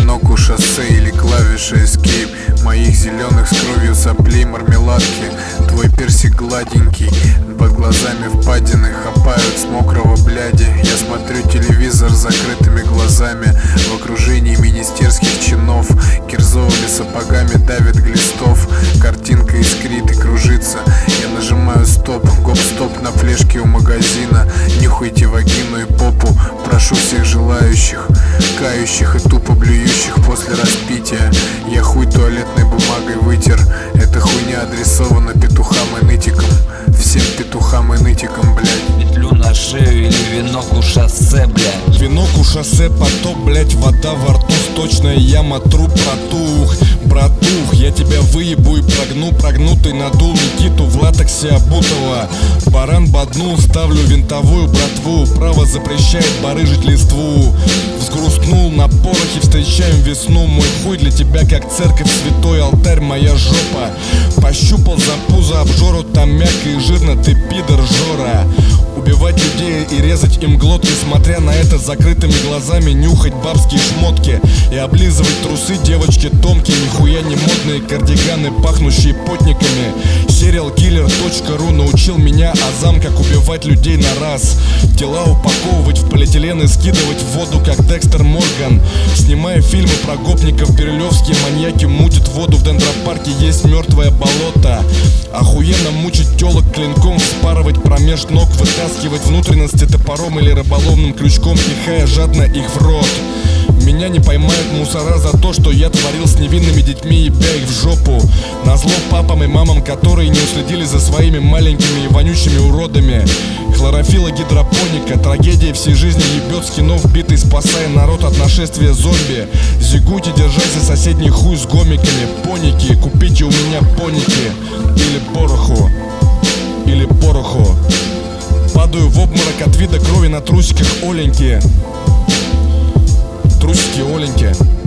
венок у шоссе или клавиша Escape моих зеленых с кровью соплей мармеладки. Твой персик гладенький, под глазами впадины хапают с мокрого бляди. Я смотрю телевизор с закрытыми глазами в окружении министерских чинов. Кирзовыми сапогами давит глистов, картинка искрит и кружится. Я нажимаю стоп, гоп-стоп на флешке у магазина. Нюхайте вагину и попу, прошу всех желающих, кающих и тупо блюющих после распития. Я хуй туалетной бумагой вытер. Эта хуйня адресована петухам и нытикам. Всем петухам и нытикам, блядь. Петлю на шею или венок у шоссе, блядь. Венок у шоссе, потоп, блядь, вода во рту, сточная яма, труп протух. Братух, я тебя выебу и прогну, прогнутый надул Никиту в латексе обутого. Баран боднул, ставлю винтовую братву, право запрещает барыжить листву. Взгрустнул на порохе, встречаем весну. Мой хуй для тебя как церковь, святой алтарь, моя жопа. Пощупал за пузо обжору, там мягко и жирно, ты пидор Жора. Убивать людей и резать им глотки, смотря на это закрытыми глазами, нюхать бабские шмотки и облизывать трусы девочки томки. Нихуя не модные кардиганы, пахнущие потниками. Serialkiller.ru научил меня азам, как убивать людей на раз. Тела упаковывать в полиэтилен и скидывать в воду, как Декстер Морган. Снимая фильмы про гопников, бирюлевские маньяки мутят воду. В дендропарке есть мертвое болото. Охуенно мучить телок клинком, вспарывать промеж ног, вытаскивать внутренности топором или рыболовным крючком, пихая жадно их в рот. Меня не поймают мусора за то, что я творил с невинными детьми, ебя их в жопу. Назло папам и мамам, которые не уследили за своими маленькими и вонючими уродами. Хлорофилла, гидропоника, трагедия всей жизни ебет с кино вбитый, спасая народ от нашествия зомби. Зигуйте, держать за соседний хуй с гомиками. Поники, купите у меня поники. Или пороху, или пороху. Падаю в обморок от вида крови на трусиках Оленьки. Трусики Оленьки.